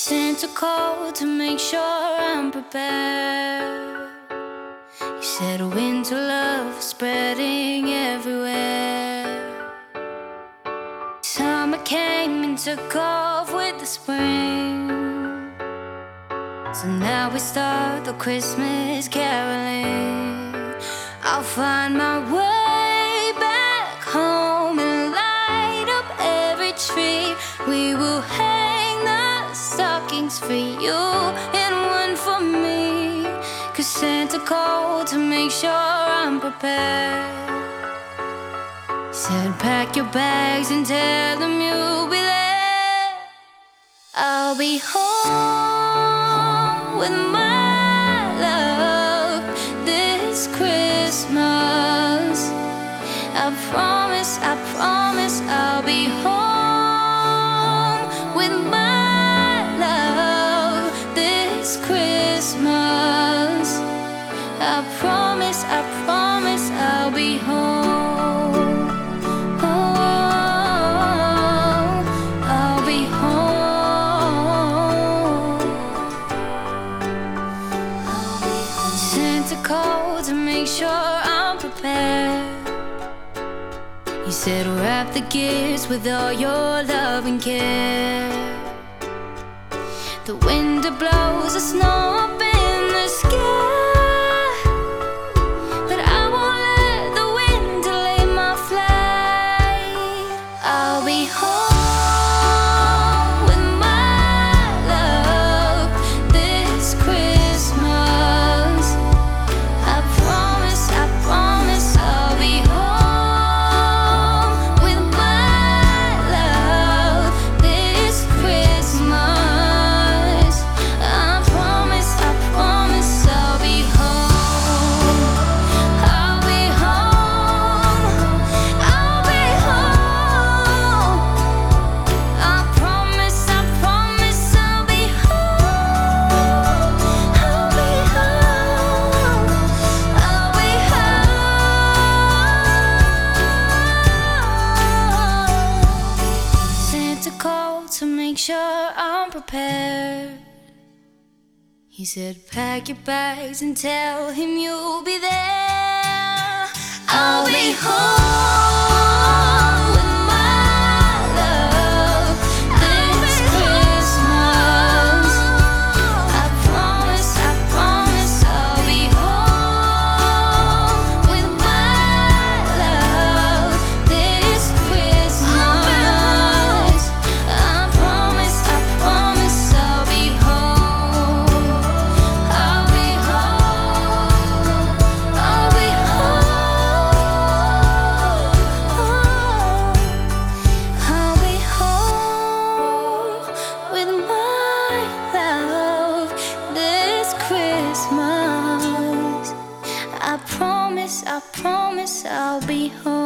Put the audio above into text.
Santa called to make sure I'm prepared. He said winter love is spreading everywhere. Summer came and took off with the spring. So now we start the Christmas caroling. I'll find my way back home and light up every tree. We will hang the stockings for you and one for me. 'Cause Santa called to make sure I'm prepared. He said pack your bags and tell them you'll be there. I'll be home with my love this Christmas. I promise I'll be home with my love this Christmas. I promise I'll be home. Oh, I'll be home. Santa called to make sure I'm prepared. He said wrap the gifts with all your love and care. The wind blows the snow up in the sky, but I won't let the wind delay my flight. I'll be home with my love this Christmas. I promise I'll be home with my love this Christmas. I promise I'll be home. I'll be home. I'll be home. I promise I'll be home. I'll be home. I'll be home. Santa called to make sure I'm prepared. He said pack your bags and tell him you'll be there. I'll be home with my love this Christmas. I promise I'll be home with my love this Christmas. I promise I'll be home. I'll be home. I'll be home. I'll be home with my love this Christmas. I promise I'll be home.